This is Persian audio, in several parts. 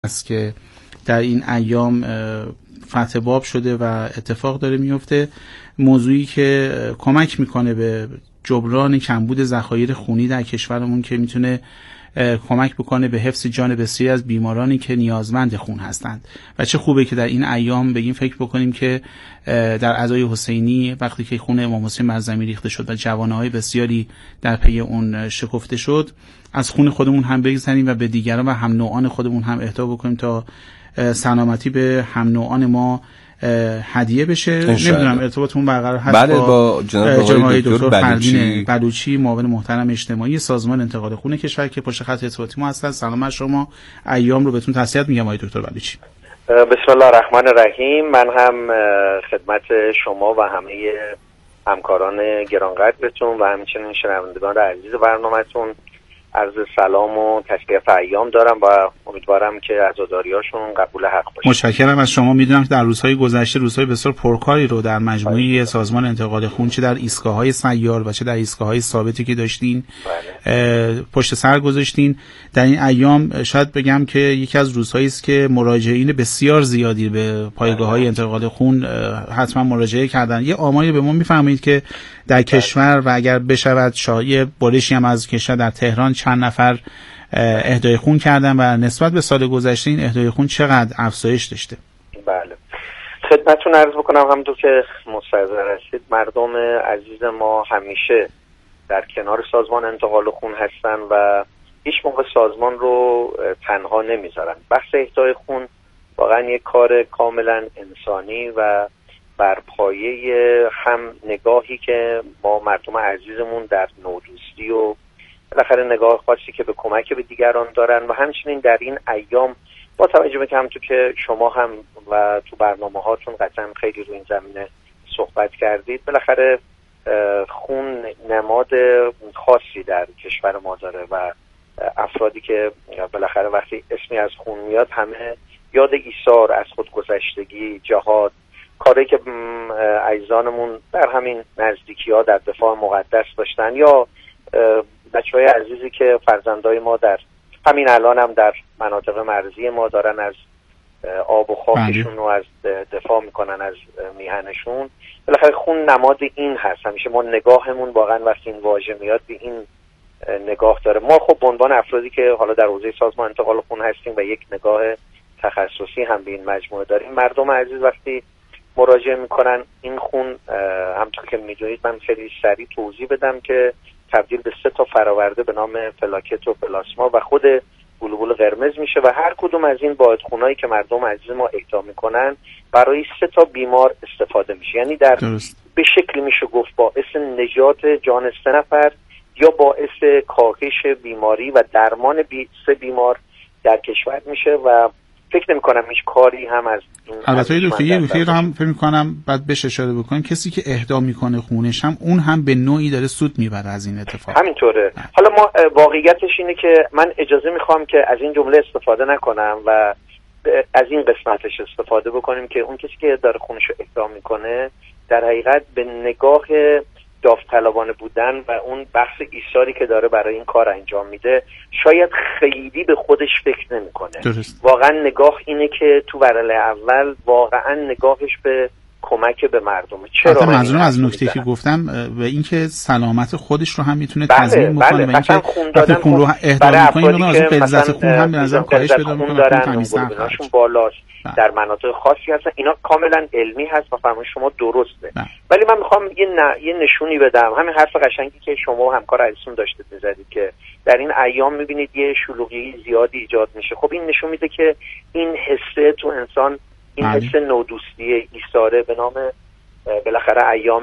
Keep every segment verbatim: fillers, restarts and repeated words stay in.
است که در این ایام فتح باب شده و اتفاق داره میفته، موضوعی که کمک میکنه به جبران کمبود ذخایر خونی در کشورمون که میتونه کمک بکنه به حفظ جان بسیاری از بیمارانی که نیازمند خون هستند. و چه خوبه که در این ایام بگیم فکر بکنیم که در عزای حسینی وقتی که خون امام حسین بر زمین ریخته شد و جوانه‌های بسیاری در پی اون شکفته شد، از خون خودمون هم بگذریم و به دیگران و هم نوعان خودمون هم اهدا بکنیم تا سلامتی به هم نوعان ما هدیه بشه. نمیدونم ارتباطمون برقرار هست بله با جناب آقای دکتر فردین بلوچی، معاون محترم اجتماعی سازمان انتقال خون کشور که پشت خط ارتباطی ما هستن. سلام شما، ایام رو بهتون تسلیت میگم آقای دکتر بلوچی. بسم الله الرحمن الرحیم. من هم خدمت شما و همه همکاران گرانقدرتون و همچنین شنوندگان عزیز برنامه‌تون عرض سلام و تشریف ایام دارم و امیدوارم که عزاداریاشون قبول حق باشه. متشکرم از شما. میدونم که در روزهای گذشته روزهای بسیار پرکاری رو در مجموعه سازمان انتقال خون چه در ایستگاه‌های سیار و چه در ایستگاه‌های ثابتی که داشتین بله. پشت سر گذاشتین. در این ایام شاید بگم که یکی از روزهایی است که مراجعین بسیار زیادی به پایگاه‌های انتقال خون حتما مراجعه کردن. یه آماری به ما میفرمایید که در بله. کشور و اگر بشود شایع برشی هم از کشور در تهران چند نفر اهدای خون کردن و نسبت به سال گذشته این اهدای خون چقدر افزایش داشته؟ بله خدمتتون عرض بکنم همونطور که مستحضر هستید مردم عزیز ما همیشه در کنار سازمان انتقال خون هستن و هیچ موقع سازمان رو تنها نمیذارن. بحث اهدای خون واقعا یک کار کاملا انسانی و بر پایه هم نگاهی که ما مردم عزیزمون در نودوستی و بالاخره نگاه خاصی که به کمک به دیگران دارن و همچنین در این ایام با توجه به که همونطور که شما هم و تو برنامه هاتون قطعا خیلی رو این زمینه صحبت کردید، بالاخره خون نماد خاصی در کشور ما داره و افرادی که بالاخره وقتی اسمی از خون میاد همه یاد ایثار، از خودگذشتگی، جهاد، کاری که عزیزانمون در همین نزدیکی ها در دفاع مقدس داشتن یا بچه‌های عزیزی که فرزندای ما در همین الان هم در مناطق مرزی ما دارن از آب و خاکشون رو از دفاع میکنن از میهنشون. بالاخره خون نماد این هست. همیشه ما نگاهمون واقعا وقتی این واژه میاد به این نگاه داره. ما خب به عنوان افرادی که حالا در حوزه سازمان انتقال خون هستیم و یک نگاه تخصصی هم به این مجموعه داریم، مردم عزیز وقتی مراجعه میکنن این خون همونطور که میدونید من خیلی سریع توضیح بدم که تبدیل به سه تا فراورده به نام پلاکت و پلاسما و خود گلوبول قرمز میشه و هر کدوم از این واحدخونایی که مردم عزیز ما اهدا میکنن برای سه تا بیمار استفاده میشه. یعنی در درست. به شکلی میشه گفت باعث نجات جان سه نفر یا باعث کاهش بیماری و درمان بی سه بیمار در کشور میشه و فکر نمی کنم هیچ کاری هم از این البته دکتر یه نکته رو هم فکر می‌کنم بعد بهش اشاره بکنیم، کسی که اهدا میکنه خونش هم اون هم به نوعی داره سود میبره از این اتفاق. همینطوره. حالا ما واقعیتش اینه که من اجازه میخوام که از این جمله استفاده نکنم و از این قسمتش استفاده بکنیم که اون کسی که داره خونش رو اهدا میکنه در حقیقت به نگاه داوطلبانه بودن و اون بحث ایثاری که داره برای این کار انجام میده شاید خیلی به خودش فکر نمیکنه. واقعا نگاه اینه که تو ورله اول واقعا نگاهش به کمک به مردمه. چرا منظورم از نکته که گفتم به اینکه سلامت خودش رو هم میتونه تضمین بکنه بله. و اینکه خون دادن خون رو اهدا میکنه از اون غلظت خون هم به نظر کاهش پیدا میکنه، تمیزتر بالاست در مناطق خاصی هستن. اینا کاملا علمی هست و فرمایش شما درسته بله. ولی من میخوام یه, ن... یه نشونی بدم. همین حرف قشنگی که شما و همکار عزیزتون داشتید میزدید که در این ایام میبینید یه شلوغی زیادی ایجاد میشه. خب این نشون میده که این حسه تو انسان، این حس نودوستی ایثاره به نام بالاخره ایام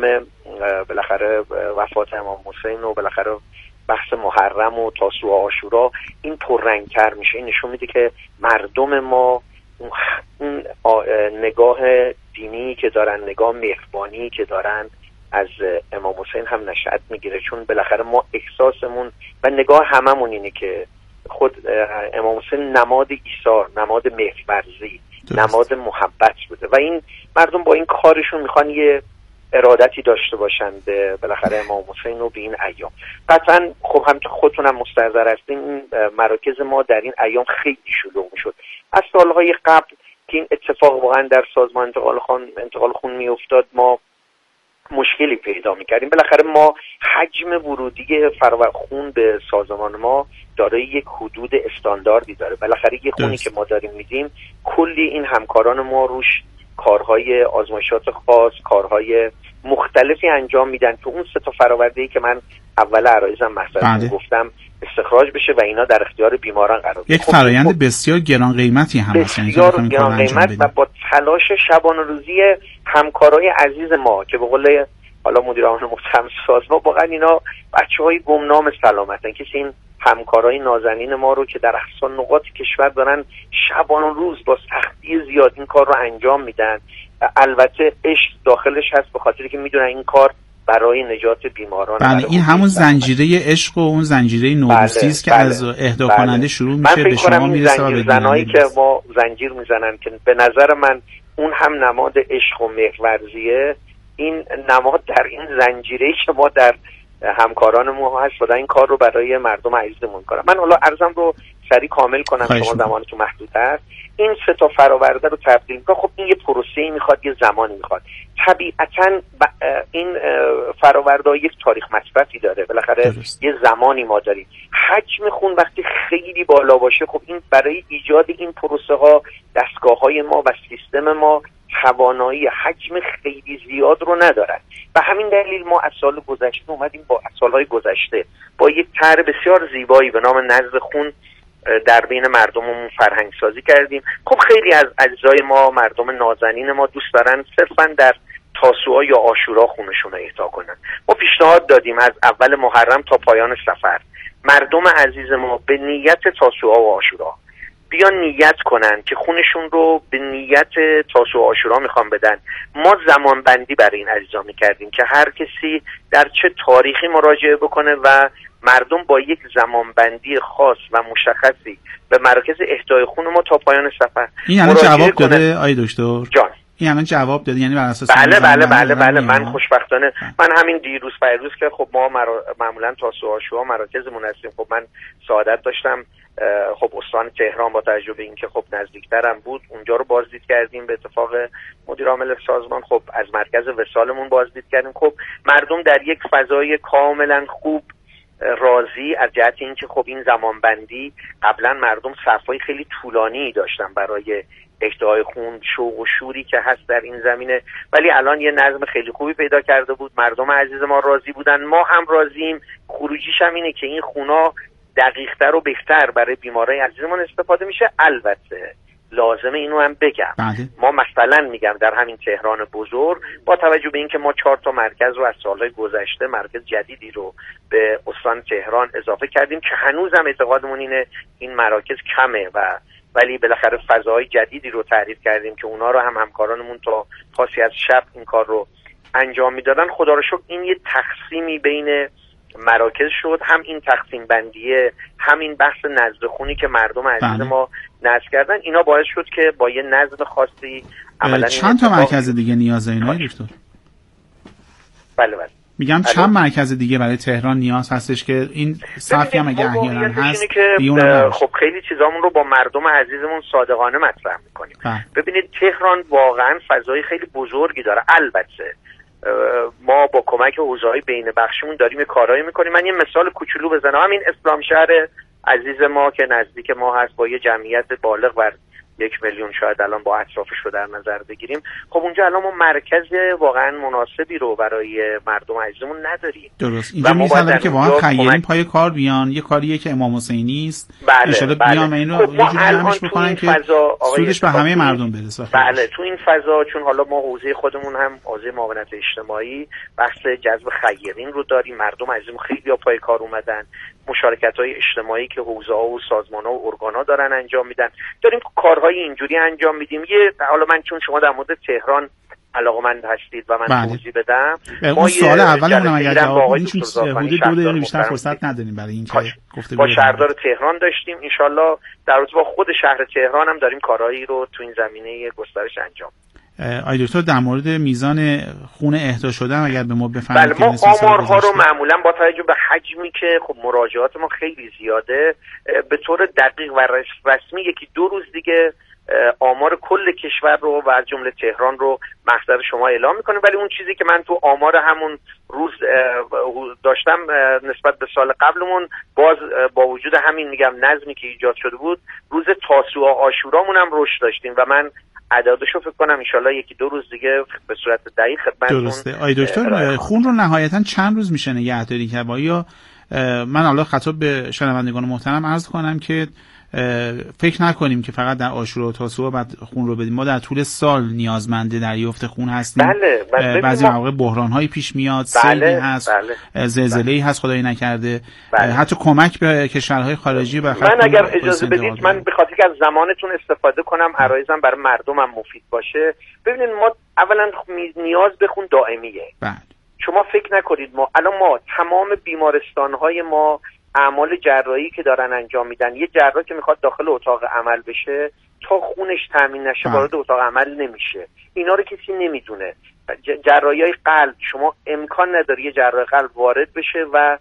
بالاخره وفات امام حسین و بالاخره بحث محرم و تاسوعا و عاشورا این پررنگتر میشه. این نشون میده که مردم ما اون نگاه دینی که دارن، نگاه مهربانی که دارن از امام حسین هم نشأت میگیره، چون بالاخره ما احساسمون و نگاه هممون اینه که خود امام حسین نماد ایثار، نماد مهرورزی، نماد محبت بوده و این مردم با این کارشون میخوان یه ارادتی داشته باشن به بالاخره امام حسین و به این ایام. قطعا خب هم که خودتونم مستحضر هستین این مراکز ما در این ایام خیلی شلوغ میشد. از سالهای قبل که این اتفاق واقعا در سازمان انتقال خون انتقال خون میافتاد ما مشکلی پیدا میکردیم. بالاخره ما حجم ورودی فرور خون به سازمان ما دارای یک حدود استانداردی داره. بالاخره یه خونی که ما داریم میدیم کلی این همکاران ما روش کارهای آزمایشات خاص، کارهای مختلفی انجام میدن که اون سه تا فرآورده‌ای که من اول عرایزم مثلا گفتم استخراج بشه و اینا در اختیار بیماران قرار بگیره. یک فرآیند خب بسیار گران قیمتی هم هست، بسیار گران قیمت و با تلاش شبانه روزی همکارای عزیز ما که به قول حالا مدیر عامل محترم سازمان واقعا اینا بچه‌های گمنام سلامتن، کسی این همکارای نازنین ما رو که در اقصا نقاط کشور دارن شبانه روز با سختی زیاد این کار رو انجام میدن. البته عشق داخلش هست به خاطر که میدونن این کار برای نجات بیماران. بله این همون زنجیره عشق و اون زنجیره نوروسی است بله، که از اهدا بله. کننده شروع میشه به شما میرسه و به زنایی که ما زنجیر میزنن که به نظر من اون هم نماد عشق و محورزیه، این نماد در این زنجیره‌ای که ما در همکاران ما هست و این کار رو برای مردم عزیزمون کنم. من حالا عرضم رو سریع کامل کنم، شما زمانتون محدود هست. این سه تا فرآورده رو تبدیل کنم. خب این یه پروسه‌ای میخواد، یه زمانی میخواد. طبیعتاً این فرآورده‌ها یک تاریخ مصرفی داره. بالاخره درست. یه زمانی ما داریم. حجم خون وقتی خیلی بالا باشه خب این برای ایجاد این پروسه ها دستگاه‌های ما و سیستم ما توانایی حجم خیلی زیاد رو ندارن و همین دلیل ما از سال گذشته اومدیم با از سالهای گذشته با یک طرح بسیار زیبایی به نام نزد خون در بین مردممون فرهنگ سازی کردیم. خب خیلی از اجزای ما مردم نازنین ما دوست دارن صرفا در تاسوعا یا عاشورا خونشون رو اهدا کنن. ما پیشنهاد دادیم از اول محرم تا پایان سفر مردم عزیز ما به نیت تاسوعا و عاشورا بیان نیت کنن که خونشون رو به نیت تاسوعا و عاشورا میخوان بدن. ما زمان بندی برای این عزیزا میکردیم که هر کسی در چه تاریخی مراجعه بکنه و مردم با یک زمان بندی خاص و مشخصی به مراکز اهدای خون ما تا پایان سفر این الان جواب داده آی دکتر جان؟ این الان جواب داده یعنی بر اساس بله بله بله بله من خوشبختانه من همین دیروز پیروز که خب ما مرا... معمولا تاسوعا و عاشورا مراکزمون هستیم. خب من سعادت داشتم خب استان تهران با توجه به اینکه خب نزدیکترم بود اونجا رو بازدید کردیم. به اتفاق مدیر عامل سازمان خب از مرکز وصالمون بازدید کردیم. خب مردم در یک فضای کاملا خوب راضی از جهت اینکه خب این زمانبندی قبلا مردم صفای خیلی طولانی داشتن برای اهدای خون، شوق و شوری که هست در این زمینه، ولی الان یه نظم خیلی خوبی پیدا کرده بود. مردم عزیز ما راضی بودن، ما هم راضییم. خروجیش هم اینه که این خونا دقیق‌تر و بهتر برای بیمارای عزیزمون استفاده میشه. البته لازمه اینو هم بگم بله. ما مثلا میگم در همین تهران بزرگ با توجه به اینکه ما چهار تا مرکز رو از سالهای گذشته مرکز جدیدی رو به استان تهران اضافه کردیم که هنوزم اعتقادمون اینه این مراکز کمه و ولی بالاخره فضاهای جدیدی رو تعریف کردیم که اونا رو هم همکارانمون تا پاسی از شب این کار رو انجام میدادن. خدا رو شکر این یه تقسیمی بین مراکز شد، هم این تقسیم بندیه هم این بحث نزد خونی که مردم عزیز ما نزد کردن اینا باعث شد که با یه نظم خاصی عملا چند تا مرکز دیگه نیاز اینا دکتر؟ بله بله میگم چند مرکز دیگه برای تهران نیاز هستش که این صفی هم اگه احیانا هست که خب خیلی چیزامون رو با مردم عزیزمون صادقانه مطرح میکنیم. ببینید تهران واقعا فضای خیلی بزرگی داره. البته ما با کمک حوزه‌های بین بخشمون داریم کارایی میکنیم. من یه مثال کوچولو بزنم. همین اسلام شهر عزیز ما که نزدیک ما هست با یه جمعیت بالغ بر یک میلیون شاید الان با اطرافش رو در نظر بگیریم، خب اونجا الان ما مرکز واقعا مناسبی رو برای مردم عزیزمون نداریم. درست. اینجا می‌ذارم که واقعا خیرین کمک... پای کار بیان، یه کاریه که امام حسینی است. ان شاءالله بله. بیان اینو خب یه جوری جمعش بکنن که سودش به همه مردم برسه. بله تو این فضا چون حالا ما حوزه خودمون هم حوزه معاونت اجتماعی بحث جذب خیرین رو داریم. مردم عزیزمون خیلی پای کار اومدن. مشارکت‌های اجتماعی که حوزه‌ها و سازمان‌ها و ارگان‌ها دارن انجام میدن. داریم کارهای اینجوری انجام میدیم. یه حالا من چون شما در مورد تهران علاقه‌مند هستید و من توضیح بدم، ما سوال اولمون اگر جواب بدین چون حدود دو دقیقه بیشتر فرصت نداریم برای اینکه گفتگو با شهردار تهران داشتیم. ان در رابطه با خود شهر تهران هم داریم کارهایی رو تو این زمینه گسترش انجام. آی دکتر در مورد میزان خون اهدا شدن اگر به ما بفرمایید. بله، ما آمارها رو معمولا با توجه به حجمی که خب مراجعات ما خیلی زیاده به طور دقیق و رسمی یکی دو روز دیگه آمار کل کشور رو و از جمله تهران رو محضر شما اعلام میکنیم. ولی اون چیزی که من تو آمار همون روز داشتم نسبت به سال قبلمون، باز با وجود همین میگم نظمی که ایجاد شده بود، روز تاسوعا عاشورامون هم رشد داشتیم و من عددشو فکر کنم انشالله یکی دو روز دیگه به صورت دقیق خدمتتون. درسته. آی دکتر خون رو نهایتا چند روز میشه نگهداری کرد؟ یا من حالا خطاب به شنوندگان محترم عرض کنم که فکر نکنیم که فقط در عاشورا و تاسوعا بعد خون رو بدیم. ما در طول سال نیازمند دریافت خون هستیم. بله، بله. بعضی مواقع بحران‌هایی پیش میاد، بله، سیلی هست، بله، زلزله‌ای بله. هست خدای نکرده، بله. حتی کمک به کشورهای خارجی. من اگر اجازه بدید من به خاطر که از زمانتون استفاده کنم، عرایزم برای مردمم مفید باشه. ببینید ما اولا نیاز به خون دائمیه. بله. شما فکر نکنید ما الان ما تمام بیمارستان‌های ما اعمال جراحی که دارن انجام میدن، یه جراح که میخواد داخل اتاق عمل بشه تا خونش تامین نشه وارد اتاق عمل نمیشه. اینا رو کسی نمیدونه. جراحی‌های قلب شما امکان نداره یه جراح قلب وارد بشه و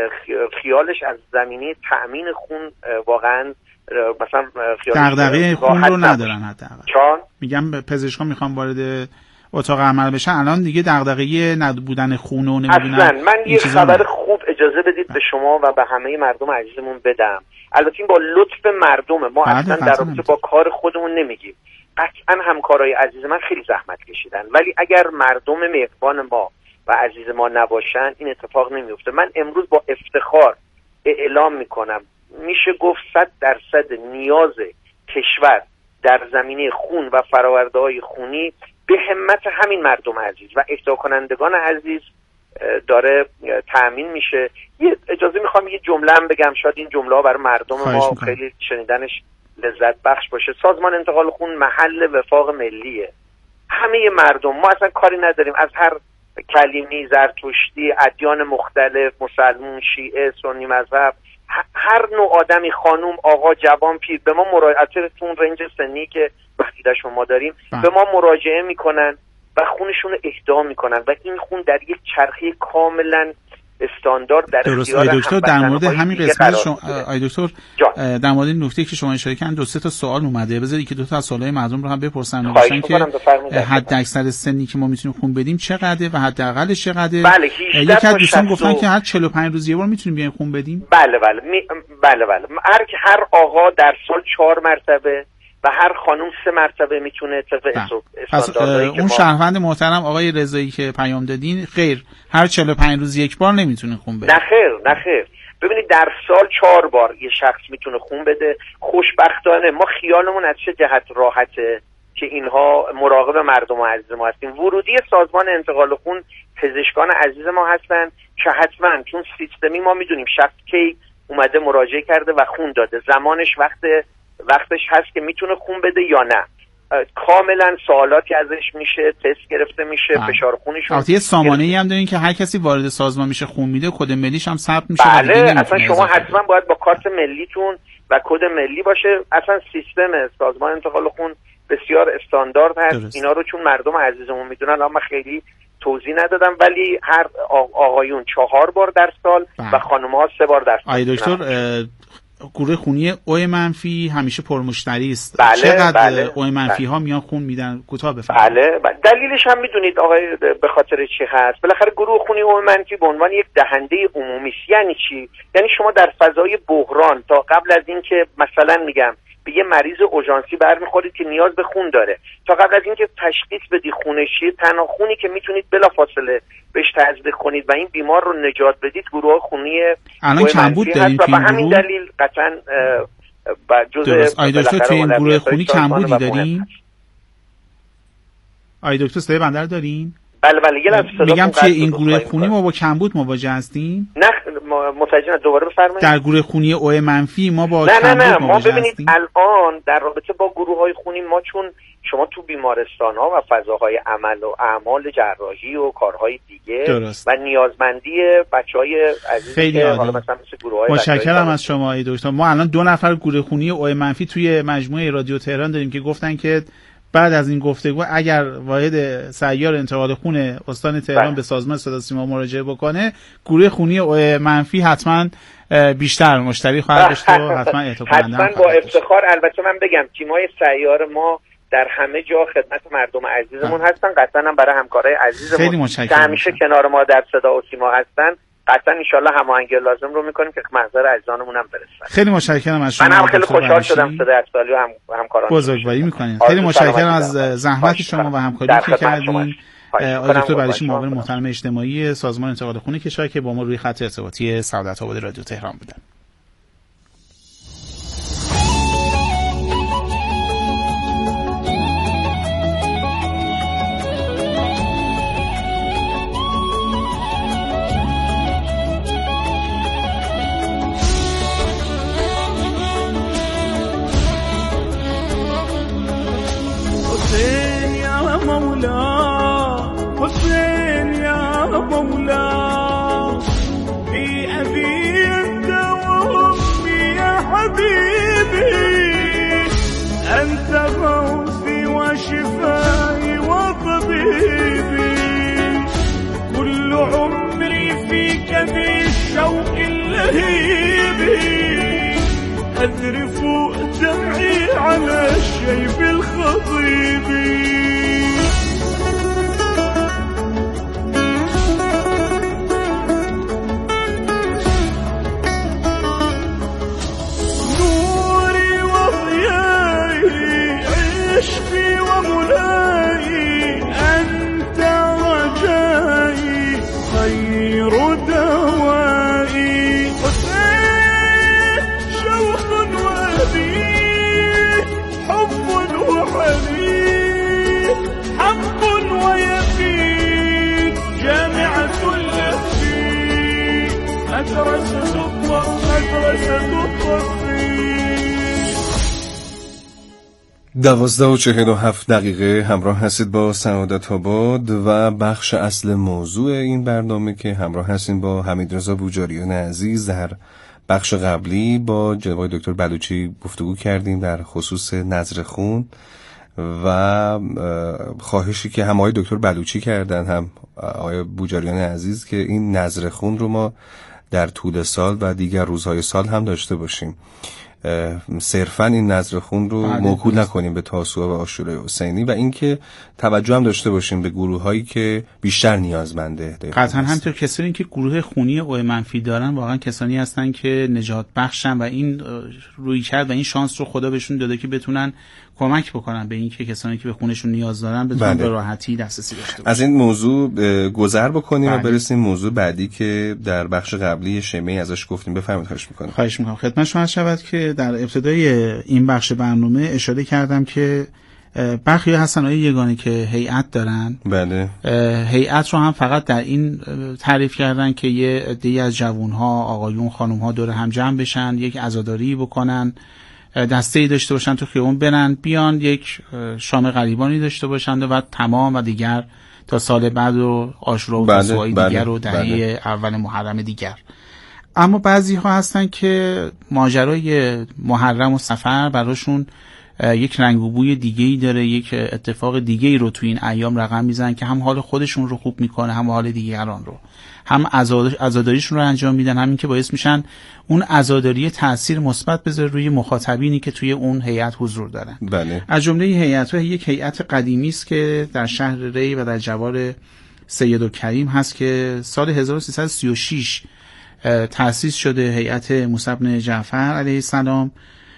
خیالش از زمینه تامین خون واقعا مثلا دغدغه خون رو ندارن. حداقل چون میگم پزشکان میخوان وارد اتاق عمل بشن الان دیگه دغدغه نبودن خون و نمیدونن. اصلا من یه خبر خوب اجازه بدید به شما و به همه مردم عزیزمون بدم. البته این با لطف مردم ما، اصلا در رابطه با کار خودمون نمیگیم. قطعا همکارای عزیز من خیلی زحمت کشیدن، ولی اگر مردم مهربان ما و عزیز ما نباشن این اتفاق نمیفته. من امروز با افتخار اعلام میکنم میشه گفت صد درصد نیاز کشور در زمینه خون و فرآورده‌های خونی به همت همین مردم عزیز و اهدا کنندگان عزیز داره تأمین میشه. یه اجازه میخوام یه جمله هم بگم، شاید این جمله ها برای مردم ما خیلی شنیدنش لذت بخش باشه. سازمان انتقال خون محل وفاق ملیه. همه مردم، ما اصلا کاری نداریم از هر کلیمی، زرتشتی، ادیان مختلف، مسلمون، شیعه، سنی مذهب، هر نوع آدمی، خانوم، آقا، جوان، پیر، به ما مراجعه تون رنج سنی که وقتیدش ما داریم با. به ما مراجعه میکنن و خونشون رو اهدا میکنن و این خون در یک چرخه کاملا استاندارد در اختیار آی دکتر در مورد همین قسمت شما آی دکتر در مورد این نکته که شما اشاره کردن دو سه تا سوال اومده، بذارید که دو تا از سوالای مردم رو هم بپرسن نوشتن که حد اکثر سنی که ما میتونیم خون بدیم چقدره و حداقلش چقدره. بله، یکی از دوستان گفتن که هر چهل و پنج روز یه بار میتونیم بیایم خون بدیم. بله بله می... بله بله هر هر آقا در سال چهار مرتبه و هر خانم سه مرتبه میتونه طبق استانداردهایی که اون شهروند محترم آقای رضایی که پیام دادین خیر هر چهل و پنج روز یک بار نمیتونه خون بده. نه خیر نه خیر ببینید در سال چهار بار یه شخص میتونه خون بده. خوشبختانه ما خیالمون از چه جهت راحته که اینها مراقب مردم عزیز ما هستیم. ورودی سازمان انتقال خون پزشکان عزیز ما هستن که حتما چون سیستمی ما میدونیم شخص کی اومده مراجعه کرده و خون داده، زمانش وقت وقتش هست که میتونه خون بده یا نه. کاملا سوالاتی ازش میشه، تست گرفته میشه، فشار خونش رو. البته یه سامانه‌ای هم دارین که هر کسی وارد سازمان میشه خون میده، کد ملیش هم ثبت میشه. بله اصلا شما حتما باید با کارت ملیتون و کد ملی باشه. اصلا سیستم سازمان انتقال خون بسیار استاندارد هست. درست. اینا رو چون مردم عزیزمون میدونن اما خیلی توضیح ندادم، ولی هر آقایون چهار بار در سال بله. و خانم‌ها سه بار در سال. آی دکتر گروه خونی او منفی همیشه پرمشتری است. بله، چقدر بله، او منفی ها میان خون میدن؟ کوتاه بفرمایید. بله, بله دلیلش هم میدونید آقای به خاطر چی هست؟ بالاخره گروه خونی او منفی به عنوان یک دهنده عمومی است. یعنی چی؟ یعنی شما در فضای بحران تا قبل از اینکه مثلا میگم به یه مریض اورژانسی برمیخورید که نیاز به خون داره، تا قبل از اینکه تشخیص بدی خونش چیه، تنها خونی که میتونید بلافاصله بهش تزریق کنید و این بیمار رو نجات بدید گروه خونی الان کمبود داریم. و به همین دلیل قطعا جزء آی دکتر توی این گروه خونی کمبودی داریم؟ آی دکتر صدای بنده رو دارین؟ بله بله یه لحظه میگم که این گروه خونی ما با کمبود مواجه هستیم. نه متوجه دوباره بفرمایید. در گروه خونی او منفی ما با نه کمبود نه نه ما ببینید هستیم. الان در رابطه با گروه‌های خونی ما چون شما تو بیمارستان‌ها و فضاهای عمل و اعمال جراحی و کارهای دیگه درست. و نیازمندی بچهای عزیزی که حالا مثلا مثل گروه‌های متشکرم از شما ای دکتر. ما الان دو نفر گروه خونی او منفی توی مجموعه رادیو تهران داریم که گفتن که بعد از این گفتگو اگر واحد سیار انتقال خون استان تهران به سازمان صدا سیما مراجعه بکنه، گروه خونی او منفی حتما بیشتر مشتری خواهد داشت و حتما اعتقاد کننده حتما با افتخار. البته من بگم تیم‌های سیار ما در همه جا خدمت مردم عزیزمون هستن، قطعا هم برای همکارای عزیزمون که همیشه کنار ما در صدا و سیما هستن، قطعا ان شاءالله هماهنگی لازم رو میکنیم که محضر عزیزانمون هم برسن. خیلی متشکرم از شما. من هم خیلی خوشحال شدم صدای اصالی و هم همکاران بزرگواری میکنین. خیلی متشکرم از زحمت شما و همکاری که کردین. آقای دکتر بلوچی، معاون محترم اجتماعی سازمان انتقال خون کشور که با ما روی خط ارتباطی سعادت آباد رادیو تهران بودن. حسين يا مولا في أبي أنت وأمي يا حبيبي، أنت غوثي وشفائي وطبيبي، كل عمري فيك بالشوق اللهيب، أذرف دمعي على الشيب الخضيب. عشقي ومناي أنت رجائي خير دوائي، حسين شوق وأبي حب وحنين، حق ويقين جامعة اللهفي، مدرسة الطرف مدرسة الطرفين. دوازده و چهل و هفت دقیقه همراه هستید با سعادت آباد و بخش اصل موضوع این برنامه که همراه هستیم با حمیدرضا بوجاریان عزیز. در بخش قبلی با جناب دکتر بلوچی گفتگو کردیم در خصوص نذر خون و خواهشی که هم آقای دکتر بلوچی کردن هم آقای بوجاریان عزیز که این نذر خون رو ما در طول سال و دیگر روزهای سال هم داشته باشیم، صرفاً این نذر خون رو موکول نکنیم به تاسوعا و عاشورای حسینی و اینکه توجه هم داشته باشیم به گروه‌هایی که بیشتر نیازمنده. قطعاً همینطور کسانی که گروه خونی او منفی دارن واقعاً کسانی هستن که نجات بخشن و این روی کرد و این شانس رو خدا بهشون داده که بتونن کمک بکنن به اینکه کسانی که به خونشون نیاز دارن بتونن به راحتی دسترسی داشته باشن. از این موضوع گذر بکنیم بله. و برسیم موضوع بعدی که در بخش قبلی شیمه‌ای ازش گفتیم. بفرمایید. خواهش می‌کنم. خواهش می‌کنم. خدمت شما شود که در ابتدای این بخش برنامه اشاره کردم که برخی هستن آیه یگانه که هیئت دارن. بله. هیئت رو هم فقط در این تعریف کردن که یه عده‌ای از جوان‌ها، آقایون، خانم‌ها دور هم جمع بشن، یک عزاداری بکنن، دسته‌ای داشته باشن تو خیابون برن بیان، یک شام غریبانی داشته باشند و تمام و دیگر تا سال بعد و عاشورا و تاسوعای بله، دیگر و دهه بله. اول محرم دیگر. اما بعضی ها هستن که ماجرای محرم و سفر براشون یک رنگ و بوی دیگه‌ای داره، یک اتفاق دیگه‌ای رو تو این ایام رقم میزنن که هم حال خودشون رو خوب میکنه هم حال دیگران رو، هم عزاداریشون رو انجام میدن، همین که باعث میشن اون عزاداری تأثیر مثبت بذاره روی مخاطبینی که توی اون هیئت حضور دارن. بله. از جمله هیئت‌ها یک هیئت قدیمی است که در شهر ری و در جوار سید و کریم هست که سال هزار و سیصد و سی و شش تأسیس شده، هیئت موسی بن جعفر علیه السلام،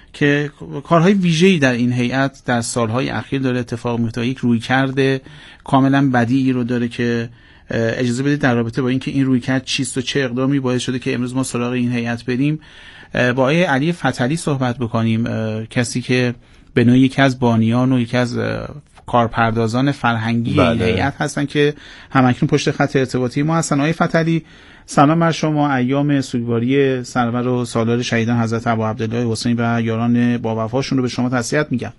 که کارهای ویژه‌ای در این هیئت در سالهای اخیر داره اتفاق میفته. یک رویکرد کاملا بدیعی رو داره که اجازه بدید در رابطه با اینکه این رویکرد چیست و چه اقدامی باعث شده که امروز ما سراغ این هیئت بریم با آقای علی فتحی صحبت بکنیم، کسی که به نوعی یکی از بانیان و یکی از کارپردازان فرهنگی بله. این هیئت هستن که همکنون پشت خط ارتباطی ما هستن. آقای فتحی سلام بر شما. ایام سوگواری سرور و سالار شهیدان حضرت ابا عبدالله حسین و یاران با وفاشون رو به شما تسلیت میگم.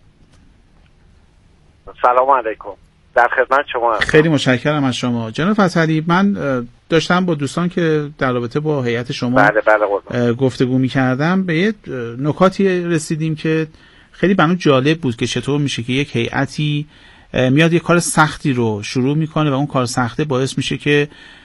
سلام علیکم. در خدمت شما هستم. خیلی متشکرم از شما جناب فتحی. من داشتم با دوستان که در رابطه با هیئت شما بله بله گفتگو می‌کردم، به یه نکاتی رسیدیم که خیلی برام جالب بود که چطور میشه که یک هیئتی میاد یک کار سختی رو شروع میکنه و اون کار سخته باعث میشه که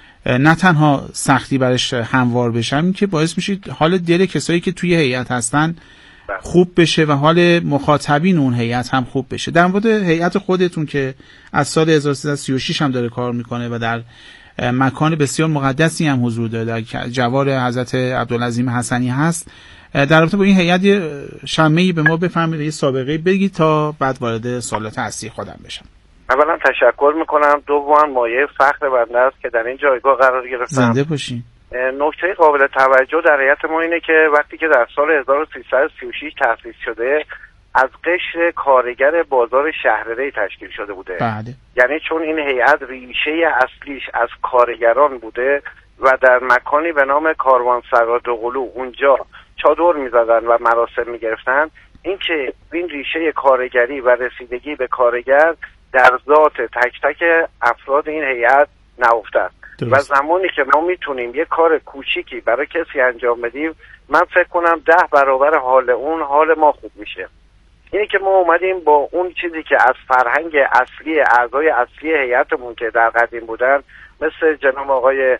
نه تنها سختی برش هموار بشه، همین که باعث میشه حال دل کسایی که توی هیئت هستن خوب بشه و حال مخاطبین اون هیئت هم خوب بشه. در مورد هیئت خودتون که از سال هزار و سیصد و سی و شش هم داره کار میکنه و در مکان بسیار مقدسی هم حضور داره، در جوار حضرت عبدالعظیم حسنی هست، در رابطه با این هیئت شمه‌ای به ما بفرمایید، یه سابقه بگید تا بعد وارد سوالات اصلی خودم بشم. اولا تشکر میکنم، دوما مایه فخر بنده است که در این جایگاه قرار گرفتم. زنده باشین. نکته قابل توجه در هیئت ما اینه که وقتی که در سال هزار و سیصد و سی و شش تأسیس شده از قشر کارگر بازار شهرری تشکیل شده بوده. بله. یعنی چون این هیئت ریشه اصلیش از کارگران بوده و در مکانی به نام کاروانسرا دوقلو اونجا چادر میزدن و مراسم میگرفتن، این که این ریشه کارگری و رسیدگی به کارگر در ذات تک تک افراد این هیئت نهفته. و زمانی که ما میتونیم یه کار کوچیکی برای کسی انجام بدیم، من فکر کنم ده برابر حال اون حال ما خوب میشه. اینه که ما اومدیم با اون چیزی که از فرهنگ اصلی اعضای اصلی هیئتمون که در قدیم بودن، مثل جناب آقای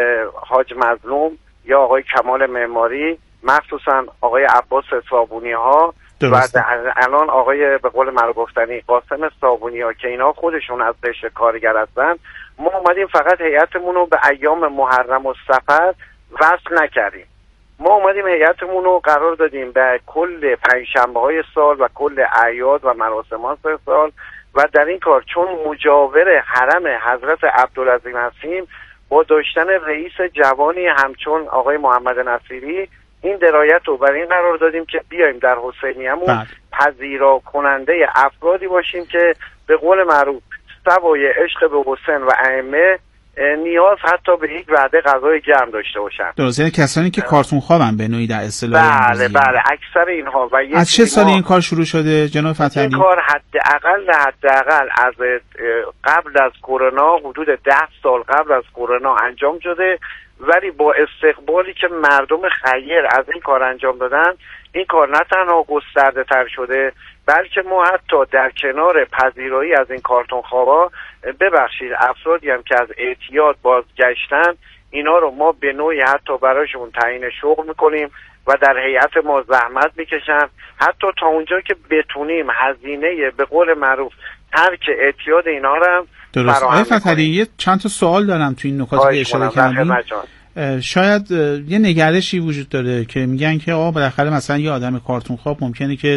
حاج مظلوم یا آقای کمال معماری، مخصوصا آقای عباس صابونی ها و الان آقای به قول معروف گفتنی قاسم صابونی ها که اینا خودشون از قشر کارگر هستن، ما اومدیم فقط هیئتمون رو به ایام محرم و سفر وصل نکردیم. ما اومدیم هیئتمون رو قرار دادیم به کل پنجشنبه های سال و کل اعیاد و مراسمات سال و در این کار چون مجاور حرم حضرت عبدالعظیم هستیم، با داشتن رئیس جوانی همچون آقای محمد نصیری این درایت رو برای این قرار دادیم که بیایم در حسینیه‌مون پذیرا کننده افرادی باشیم که به قول معروف سوای عشق به حسین و ائمه نیاز حتی به یک وعده غذای گرم داشته باشن. درسته، یعنی کسانی که کارتون خوابن به نوعی در اصطلاح. بله بله اکثر اینها. و از چه سالی این کار شروع شده جناب فتحعلی؟ این کار حداقل حداقل از قبل از کرونا، حدود ده سال قبل از کرونا انجام شده، ولی با استقبالی که مردم خیر از این کار انجام دادن، این کار نه تنها گسترده تر شده، بلکه ما حتی در کنار پذیرایی از این کارتون خوابا، ببخشید افرادی هم که از اعتیاد بازگشتن، اینا رو ما به نوعی حتی براشون تعیین شغل میکنیم و در هیئت ما زحمت میکشن، حتی تا اونجا که بتونیم هزینه به قول معروف ترک اعتیاد اینا رو هم درست. آقای فتحعلی یه چند تا سوال دارم تو این نکاتی که اشاره کردین. شاید یه نگرشی وجود داره که میگن که آقا بالاخره مثلا یه آدم کارتون خواب ممکنه که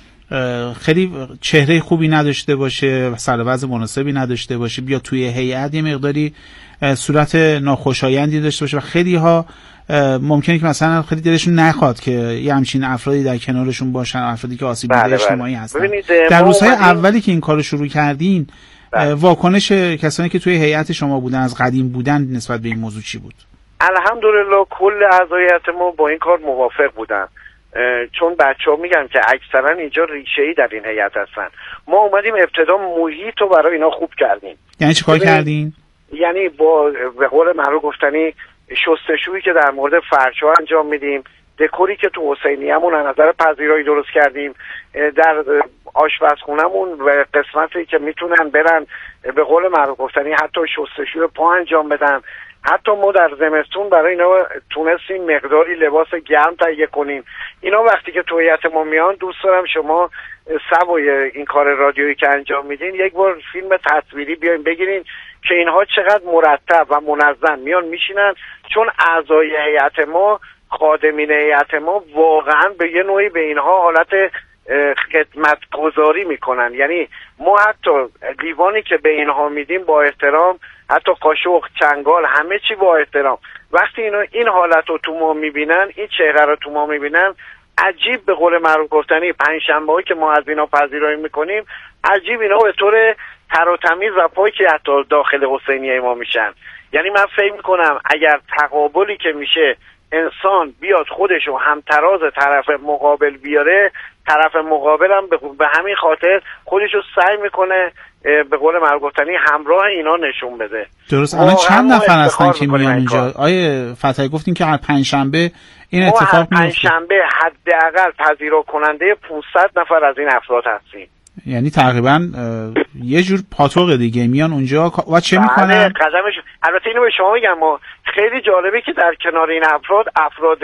خیلی چهره خوبی نداشته باشه و سر و وضع مناسبی نداشته باشه، بیا توی هیئت یه مقداری صورت ناخوشایندی داشته باشه و خیلی ها ممکنه که مثلا خیلی دلشون نخواد که یه همچین افرادی در کنارشون باشن، افرادی که آسیب دیده اجتماعی هستن. در روزهای اولی که این کارو شروع کردین واکنش کسانی که توی هیئت شما بودن از قدیم بودن نسبت به این موضوع چی بود؟ الحمدلله کل اعضای هیئت ما با این کار موافق بودن، چون بچه‌ها میگن که اکثرا اینجا ریشه‌ای در این هیئت هستن. ما اومدیم ابتدا محیط رو برای اینا خوب کردیم. یعنی چیکار کردین؟ یعنی با به قول معروف گفتنی شستشویی که در مورد فرش‌ها انجام میدیم، دکوری که تو حسینیه‌مون از نظر پذیرایی درست کردیم، در آشپزخونه‌مون و قسمتی که میتونن برن به قول معروف گفتنی حتی شستشوی پا انجام بدن. حتی ما در زمستون برای اینا تونستیم مقداری لباس گرم تهیه کنیم. اینا وقتی که تو هیئت ما میان، دوست دارم شما سوای این کار رادیویی که انجام میدین یک بار فیلم تصویری بیاین بگیرین که اینها چقدر مرتب و منظم میان میشینن، چون اعضای هیئت ما، خادمین هیئت ما واقعا به یه نوعی به اینها حالت خدمت گذاری میکنن. یعنی ما حتی لیوانی که به اینها میدیم با احترام، حتی قاشق، چنگال، همه چی با احترام. وقتی اینا این حالت رو تو ما میبینن، این چهره رو تو ما میبینن، عجیب به قول معروف گفتنی پنجشنبه هایی که ما از اینا پذیرایی میکنیم، عجیب اینا به طور تر و تمیز و پاکی حتی داخل حسینیه ما میشن. یعنی من فکر میکنم اگر تقابلی که میشه انسان بیاد خودش رو همتراز طرف مقابل بیاره، طرف مقابل هم به همین خاطر خودش رو سعی میکنه به قول معروف گفتنی همراه اینا نشون بده. درست. الان چند نفر هستن که میان اینجا؟ آیه فتحعلی گفتین که هر پنجشنبه این اتفاق میفته. پنجشنبه حداقل پذیرا کننده پانصد نفر از این افراد هستیم. یعنی تقریبا یه جور پاتوق دیگه میان اونجا و چه میکنن؟ قدمش البته اینو به شما میگم، ما خیلی جالبه که در کنار این افراد افراد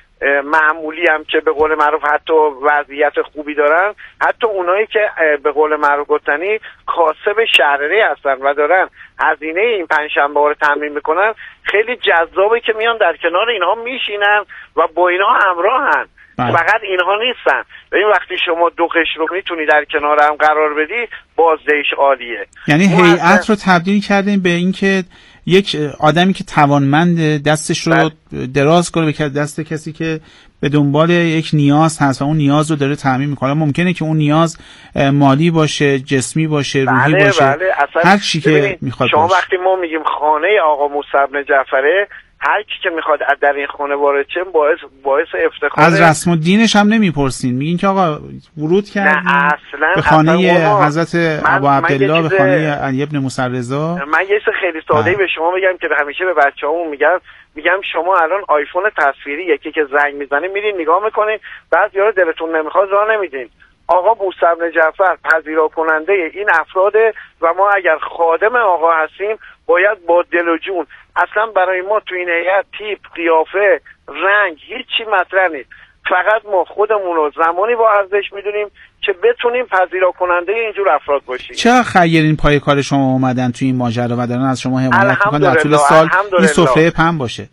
معمولی هم که به قول معروف حتی وضعیت خوبی دارن، حتی اونایی که به قول معروف گفتنی کاسب شهرری هستن و دارن هزینه این پنجشنبه رو تامین میکنن، خیلی جذابه که میان در کنار اینها میشینن و با اینها همراهن. بله. فقط اینها نیستن. ببین وقتی شما دو قشر رو میتونی در کنار هم قرار بدی، بازدهش عالیه. یعنی هیئت رو تبدیل کردیم به اینکه یک آدمی که توانمند دستش رو بله. دراز کنه به دست کسی که به دنبال یک نیاز هست و اون نیاز رو داره تامین میکنه. ممکنه که اون نیاز مالی باشه، جسمی باشه، روحی بله باشه، بله. هر چی که میخواد شما باشه. وقتی ما میگیم خانه آقا موسی بن جعفره، هر کی که میخواد در این خانه وارد شه باعث باعث افتخار. از رسم و دینش هم nemiپرسین، میگین که آقا ورود کردیم به خانه حضرت ابو عبدالله، به خانه علی ابن موسی رضا. من یه چیز خیلی ساده‌ای به شما میگم که همیشه به بچه‌هامون میگم، میگم شما الان آیفون تصویری یکی که زنگ میزنه میرین نگاه میکنین، بعد یارو دلتون نمیخواد راه نمیدین. آقا موسی بن جعفر پذیرا کننده این افراده و ما اگر خادم آقا هستیم باید با دل و جون، اصلا برای ما تو این هیئت تیپ، قیافه، رنگ هیچی مطرح نیست، فقط ما خودمون رو زمانی با ارزش میدونیم که بتونیم پذیرا کننده اینجور افراد باشیم. چه خیرین پای کار شما اومدن تو این ماجرا و دارن از شما حمایت میکنن در طول سال این سفره پم باشه؟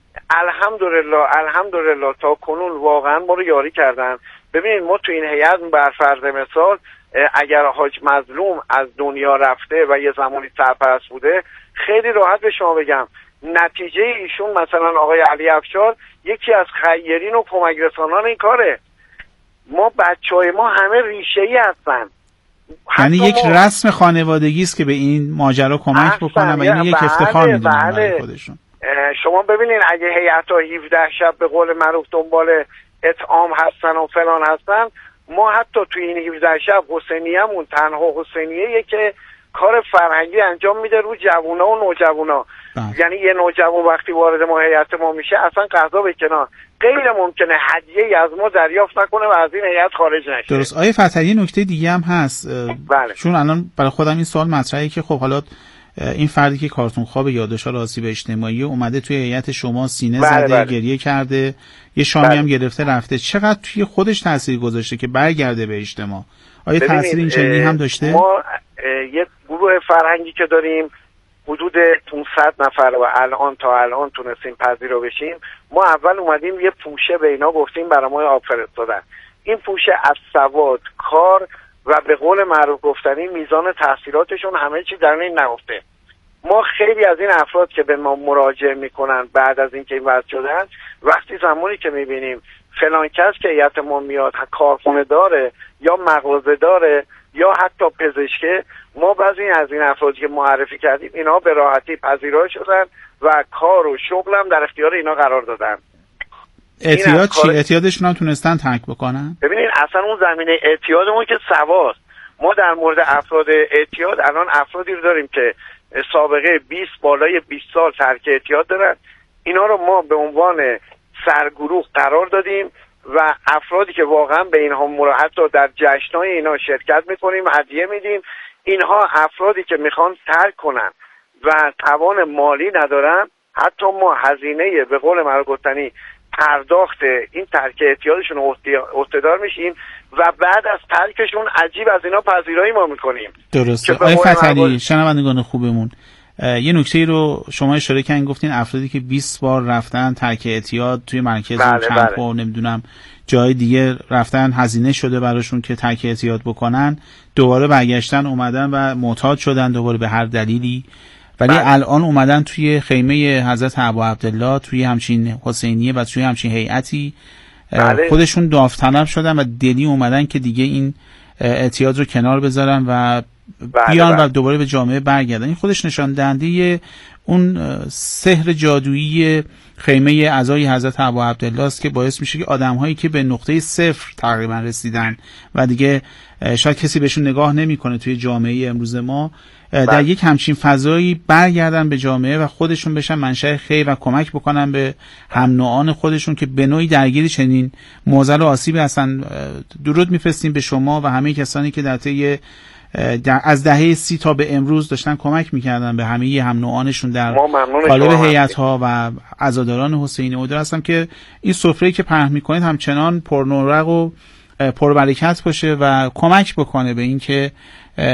الحمدلله الحمدلله تا کنون واقعا ما رو یاری کردن. ببینید ما تو این هیئت بر فرض مثال اگر حاج مظلوم از دنیا رفته و یه زمانی سرپرست بوده، خیلی راحت به شما بگم نتیجه ایشون مثلا آقای علی افشار یکی از خیرین و کمک رسانان این کاره. ما بچهای ما همه ریشه‌ای هستن. یعنی یک ما... رسم خانوادگی است که به این ماجرا کمک بکنن و این یک افتخار میدونن برای خودشون. شما ببینین اگه هیئت‌ها هفده شب به قول معروف دنبال اطعام هستن و فلان هستن، ما حتی توی این هفده شب حسینیه‌مون تنها حسینیه که کار فرهنگی انجام میده رو جوونا و نوجوانا. یعنی یه نوجوان وقتی وارد ما هیئت ما میشه اصلا قضا به کنار، غیر ممکنه هدیه‌ای از ما دریافت نکنه و از این هیئت خارج نشه. درست. آیه فتحی نکته دیگه هم هست. بله. چون الان برای خودم این سوال مطرحه که خب حالا این فردی که کارتون خواب یادداشت‌ها آسیب اجتماعی اومده توی هیئت شما سینه بله زده بله. گریه کرده، یه شامی بله. هم گرفته رفته، چقدر توی خودش تاثیر گذاشته که برگرده به اجتماع؟ آیا تاثیر این چنینی هم داشته؟ ما یه گروه فرهنگی که داریم حدود پانصد نفر و الان تا الان تونستیم پذیرا بشیم. ما اول اومدیم یه پوشه به اینا گفتیم برای ما آب فرستادن. این پوشه از سواد، کار و به قول معروف گفتنی میزان تحصیلاتشون همه چی در این نهفته. ما خیلی از این افراد که به ما مراجعه میکنن بعد از اینکه این وضع شدن، وقتی زمانی که میبینیم فلان کس که هیئت ما میاد کارخونه داره یا مغازه داره یا حتی پزشکه، ما بعضی از این افرادی که معرفی کردیم اینا به راحتی پذیرا شدن و کار و شغل هم در اختیار اینا قرار دادن. اعتیاد چی؟ اعتیادشون هم تونستن ترک بکنن؟ ببینید اصلا اون زمینه اعتیادمون که سواست. ما در مورد افراد اعتیاد الان افرادی رو داریم که سابقه بیست بالای بیست سال ترک اعتیاد دارن. اینا رو ما به عنوان سرگروه قرار دادیم و افرادی که واقعا به اینها حتی در جشن‌های اینا شرکت میکنیم، هدیه میدیم. اینها افرادی که میخوان ترک کنن و توان مالی ندارن، حتی ما هزینه به قول معروف گفتنی پرداخت این ترک اعتیادشون عهده‌دار میشیم و بعد از ترکشون عجیب از اینا پذیرایی ما میکنیم. درسته. آقای فتحی، شنوندگان خوبمون، یه نکته رو شما اشاره کردین، گفتین افرادی که بیست بار رفتن ترک اعتیاد توی مرکز بله کمپ و نمیدونم جای دیگه رفتن، هزینه شده براشون که ترک اعتیاد بکنن، دوباره برگشتن اومدن و معتاد شدن دوباره به هر دلیلی، ولی بله. الان اومدن توی خیمه حضرت ابو عبدالله توی همچین حسینیه و توی همچین هیئتی بله. خودشون داوطلب شدن و دلی اومدن که دیگه این اعتیاد رو کنار بذارن و بله بیان بله. و دوباره به جامعه برگردن. این خودش نشان دهنده اون سحر جادویی خیمه اعضای حضرت ابو عبدالله است که باعث میشه که آدم‌هایی که به نقطه صفر تقریبا رسیدن و دیگه شاید کسی بهشون نگاه نمیکنه توی جامعه امروز ما، در یک همچین فضایی برگردن به جامعه و خودشون بشن منشأ خیر و کمک بکنن به هم نوعان خودشون که به نوعی درگیر چنین معضل و آسیبی هستن. درود میفرستیم به شما و همه کسانی که در طی از دهه سی تا به امروز داشتن کمک میکردن به همه هم نوعانشون در قالب هیئت‌ها و عزاداران حسینی. امیدوار هستم که این سفره‌ای که پهن میکنید همچنان پرنورق و پربرکت باشه و کمک بکنه به این که